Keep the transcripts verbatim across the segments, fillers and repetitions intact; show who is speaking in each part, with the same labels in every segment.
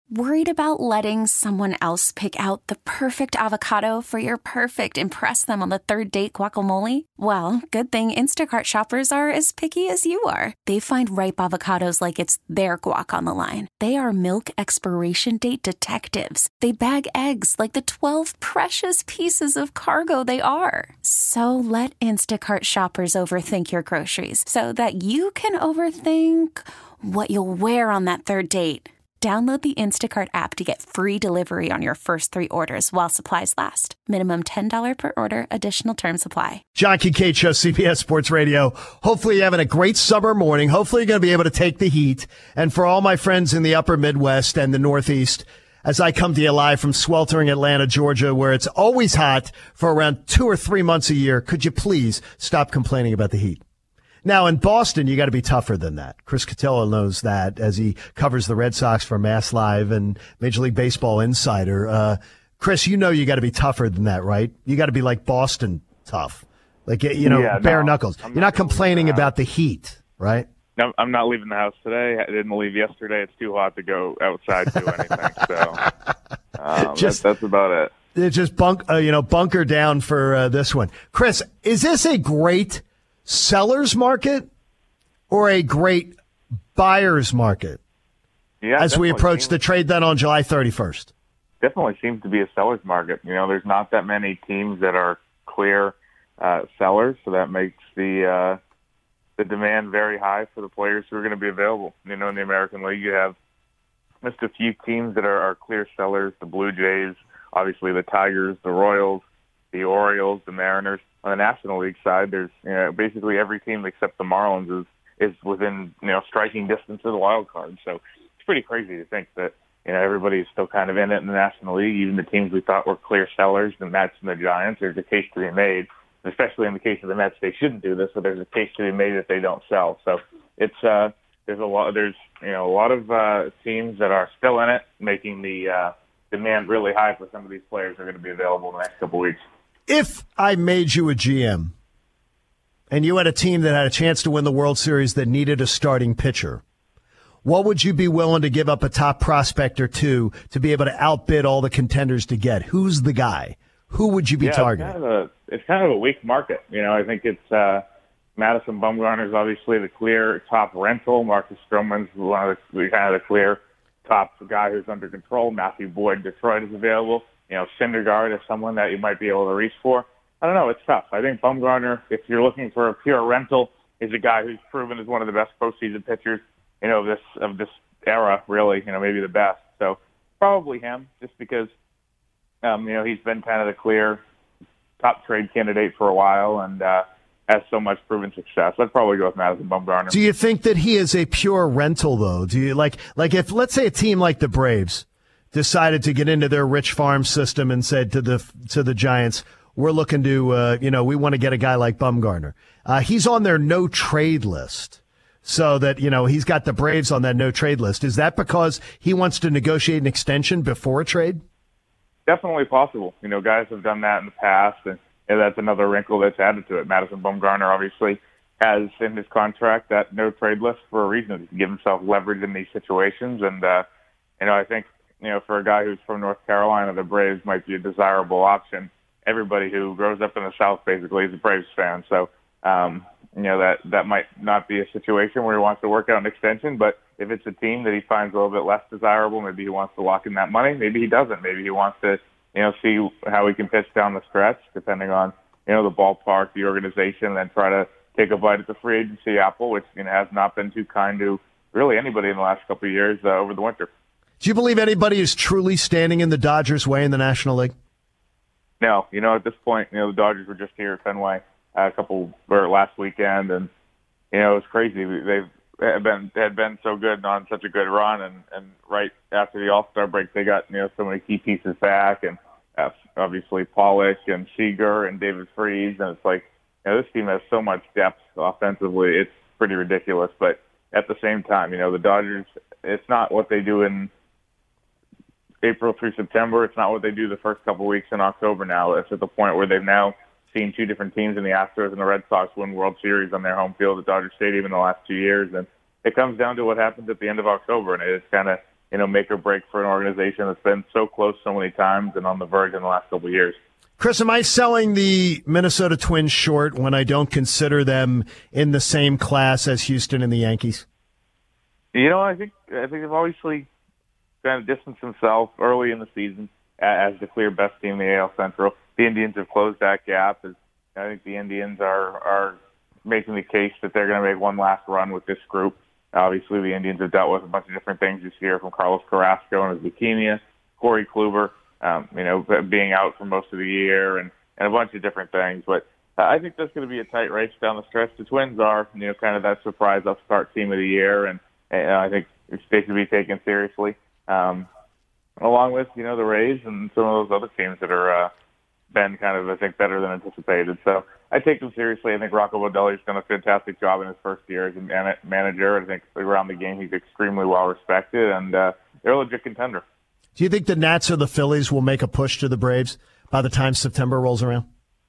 Speaker 1: Worried about letting someone else pick out the perfect avocado for your perfect impress them on the third date guacamole? Well, good thing Instacart shoppers are as picky as you are. They find ripe avocados like it's their guac on the line. They are milk expiration date detectives. They bag eggs like the twelve precious pieces of cargo they are. So let Instacart shoppers overthink your groceries so that you can overthink what you'll wear on that third date. Download the Instacart app to get free delivery on your first three orders while supplies last. Minimum ten dollars per order. Additional terms apply.
Speaker 2: John Kincaid Show, C B S Sports Radio. Hopefully you're having a great summer morning. Hopefully you're going to be able to take the heat. And for all my friends in the upper Midwest and the Northeast, as I come to you live from sweltering Atlanta, Georgia, where it's always hot for around two or three months a year, could you please stop complaining about the heat? Now, in Boston, you got to be tougher than that. Chris Cotillo knows that as he covers the Red Sox for Mass Live and Major League Baseball Insider. Uh, Chris, you know you got to be tougher than that, right? You got to be like Boston tough. Like, you know, yeah, bare no, knuckles. I'm You're not, not complaining the about the heat, right?
Speaker 3: No, I'm not leaving the house today. I didn't leave yesterday. It's too hot to go outside to do anything. So um, just, that's, that's about it.
Speaker 2: Just bunk, uh, you know, bunker down for uh, this one. Chris, is this a great seller's market or a great buyer's market
Speaker 3: yeah,
Speaker 2: as we approach seems, the trade deadline on July thirty-first?
Speaker 3: Definitely seems to be a seller's market. You know, there's not that many teams that are clear uh, sellers, so that makes the uh, the demand very high for the players who are going to be available. You know, in the American League, you have just a few teams that are, are clear sellers, the Blue Jays, obviously the Tigers, the Royals, the Orioles, the Mariners. On the National League side, there's you know, basically every team except the Marlins is, is within you know striking distance of the wild card. So it's pretty crazy to think that you know everybody's still kind of in it in the National League. Even the teams we thought were clear sellers, the Mets and the Giants, there's a case to be made. Especially in the case of the Mets, they shouldn't do this, but there's a case to be made that they don't sell. So it's uh, there's a lot there's you know a lot of uh, teams that are still in it, making the uh, demand really high for some of these players that are going to be available in the next couple of weeks.
Speaker 2: If I made you a G M and you had a team that had a chance to win the World Series that needed a starting pitcher, what would you be willing to give up a top prospect or two to be able to outbid all the contenders to get? Who's the guy? Who would you be
Speaker 3: yeah,
Speaker 2: targeting?
Speaker 3: It's kind, of a, it's kind of a weak market. You know, I think it's uh, Madison Bumgarner is obviously the clear top rental. Marcus Stroman's one of the kind of the clear top guy who's under control. Matthew Boyd, Detroit is available. You know, Syndergaard is someone that you might be able to reach for. I don't know. It's tough. I think Bumgarner, if you're looking for a pure rental, is a guy who's proven as one of the best postseason pitchers, you know, of this of this era, really. You know, maybe the best. So probably him, just because, um, you know, he's been kind of the clear top trade candidate for a while and uh, has so much proven success. I'd probably go with Madison Bumgarner.
Speaker 2: Do you think that he is a pure rental, though? Do you like like if let's say a team like the Braves decided to get into their rich farm system and said to the to the Giants, we're looking to, uh, you know, we want to get a guy like Bumgarner. Uh, he's on their no-trade list, so that, you know, he's got the Braves on that no-trade list. Is that because he wants to negotiate an extension before a trade?
Speaker 3: Definitely possible. You know, guys have done that in the past, and you know, that's another wrinkle that's added to it. Madison Bumgarner obviously has in his contract that no-trade list for a reason, to give himself leverage in these situations. And, uh, you know, I think, you know, for a guy who's from North Carolina, the Braves might be a desirable option. Everybody who grows up in the South basically is a Braves fan. So, um, you know, that, that might not be a situation where he wants to work out an extension. But if it's a team that he finds a little bit less desirable, maybe he wants to lock in that money. Maybe he doesn't. Maybe he wants to, you know, see how he can pitch down the stretch, depending on, you know, the ballpark, the organization, and then try to take a bite at the free agency apple, which, you know, has not been too kind to really anybody in the last couple of years uh, over the winter.
Speaker 2: Do you believe anybody is truly standing in the Dodgers' way in the National League?
Speaker 3: No. You know, at this point, you know, the Dodgers were just here at Fenway uh, a couple or last weekend, and you know, it was crazy. They've had been they had been so good and on such a good run, and, and right after the All-Star break, they got you know so many key pieces back, and uh, obviously Pollock and Seager and David Freese, and it's like, you know, this team has so much depth offensively, it's pretty ridiculous. But at the same time, you know, the Dodgers, it's not what they do in April through September. It's not what they do the first couple of weeks in October now. It's at the point where they've now seen two different teams in the Astros and the Red Sox win World Series on their home field at Dodger Stadium in the last two years. And it comes down to what happens at the end of October. And it's kind of, you know, make or break for an organization that's been so close so many times and on the verge in the last couple of years.
Speaker 2: Chris, am I selling the Minnesota Twins short when I don't consider them in the same class as Houston and the Yankees?
Speaker 3: You know, I think I think they've obviously kind of distanced themselves early in the season as the clear best team in the A L Central. The Indians have closed that gap. I think the Indians are are making the case that they're going to make one last run with this group. Obviously, the Indians have dealt with a bunch of different things this year, from Carlos Carrasco and his leukemia, Corey Kluber, um, you know, being out for most of the year, and, and a bunch of different things. But I think that's going to be a tight race down the stretch. The Twins are, you know, kind of that surprise upstart team of the year, and, and I think they should be taken seriously, um, along with, you know, the Rays and some of those other teams that are uh, been kind of, I think, better than anticipated. So I take them seriously. I think Rocco Baldelli's done a fantastic job in his first year as a man- manager. I think around the game he's extremely well respected, and uh, they're a legit contender.
Speaker 2: Do you think the Nats or the Phillies will make a push to the Braves by the time September rolls around?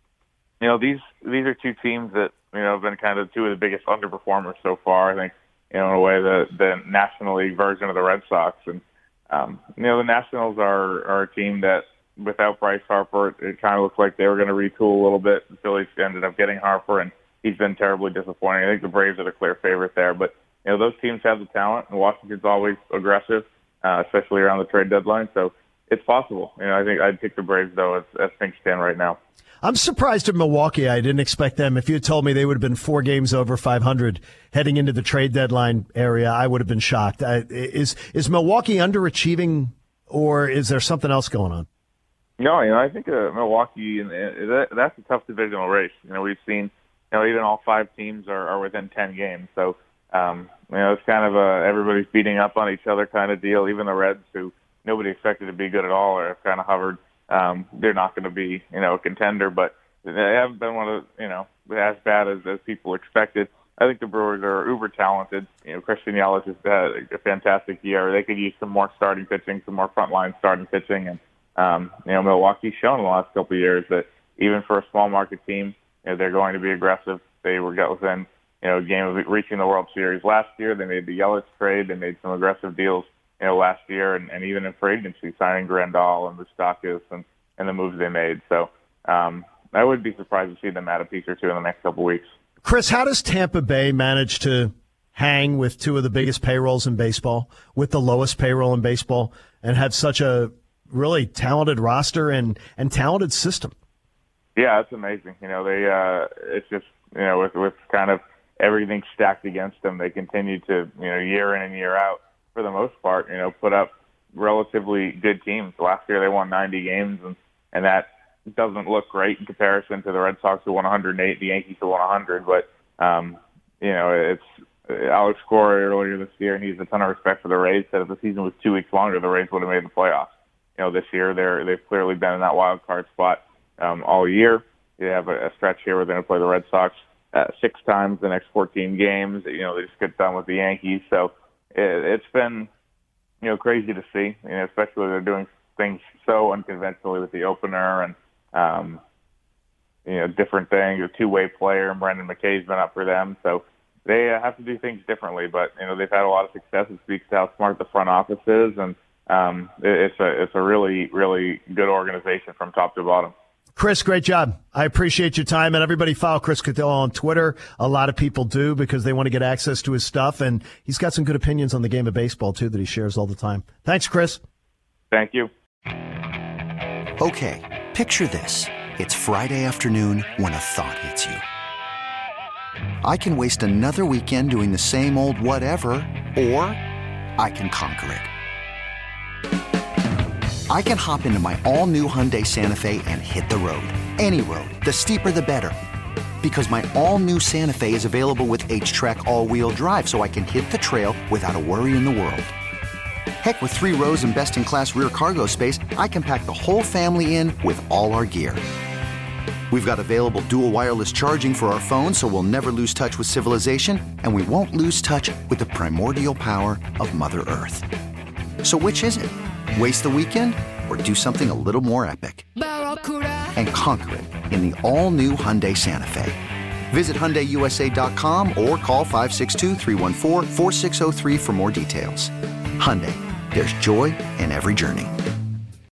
Speaker 3: You know, these these are two teams that, you know, have been kind of two of the biggest underperformers so far. I think, you know, in a way, the, the National League version of the Red Sox. And, um, you know, the Nationals are, are a team that, without Bryce Harper, it kind of looked like they were going to retool a little bit. The Phillies ended up getting Harper, and he's been terribly disappointing. I think the Braves are the clear favorite there. But, you know, those teams have the talent, and Washington's always aggressive, uh, especially around the trade deadline. So it's possible. You know, I think I'd pick the Braves, though, as, as things stand right now.
Speaker 2: I'm surprised at Milwaukee. I didn't expect them. If you had told me they would have been four games over five hundred heading into the trade deadline area, I would have been shocked. I, is is Milwaukee underachieving, or is there something else going on?
Speaker 3: No, you know, I think uh, Milwaukee, and uh, that's a tough divisional race. You know, we've seen, you know, even all five teams are, are within ten games. So, um, you know, it's kind of a everybody's beating up on each other kind of deal. Even the Reds, who nobody expected to be good at all, are kind of hovered. Um, they're not going to be, you know, a contender, but they haven't been one of, you know, as bad as, as people expected. I think the Brewers are uber talented. You know, Christian Yelich has had a fantastic year. They could use some more starting pitching, some more frontline starting pitching, and Um, you know, Milwaukee's shown in the last couple of years that even for a small market team, you know, they're going to be aggressive. They were got within, you know, a game of reaching the World Series last year. They made the Yelich trade. They made some aggressive deals, you know, last year, and, and even in free agency, signing Grandal and Moustakas and, and the moves they made. So um, I would be surprised to see them add a piece or two in the next couple of weeks.
Speaker 2: Chris, how does Tampa Bay manage to hang with two of the biggest payrolls in baseball, with the lowest payroll in baseball, and have such a really talented roster and, and talented system?
Speaker 3: Yeah, it's amazing. You know, they uh, it's just, you know, with, with kind of everything stacked against them, they continue to, you know, year in and year out, for the most part, you know, put up relatively good teams. Last year they won ninety games, and, and that doesn't look great in comparison to the Red Sox who won one hundred eight, the Yankees who won one hundred. But, um, you know, it's Alex Cora earlier this year, and he has a ton of respect for the Rays, said if the season was two weeks longer, the Rays would have made the playoffs. You know, this year they're they've clearly been in that wild card spot um, all year. They have a, a stretch here where they're going to play the Red Sox uh, six times the next fourteen games. You know, they just get done with the Yankees, so it, it's been, you know, crazy to see. You know, especially they're doing things so unconventionally with the opener and um, you know, different things. A two-way player, and Brendan McKay's been up for them, so they uh, have to do things differently. But you know, they've had a lot of success. It speaks to how smart the front office is, and Um, it's a it's a really, really good organization from top to bottom.
Speaker 2: Chris, great job. I appreciate your time, and everybody follow Chris Cotillo on Twitter. A lot of people do because they want to get access to his stuff, and he's got some good opinions on the game of baseball, too, that he shares all the time. Thanks, Chris.
Speaker 3: Thank you.
Speaker 4: Okay, picture this. It's Friday afternoon when a thought hits you. I can waste another weekend doing the same old whatever, or I can conquer it. I can hop into my all-new Hyundai Santa Fe and hit the road. Any road. The steeper, the better. Because my all-new Santa Fe is available with H-Track all-wheel drive, so I can hit the trail without a worry in the world. Heck, with three rows and best-in-class rear cargo space, I can pack the whole family in with all our gear. We've got available dual wireless charging for our phones, so we'll never lose touch with civilization, and we won't lose touch with the primordial power of Mother Earth. So which is it? Waste the weekend or do something a little more epic and conquer it in the all-new Hyundai Santa Fe. Visit Hyundai U S A dot com or call five six two, three one four, four six zero three for more details. Hyundai, There's joy in every journey.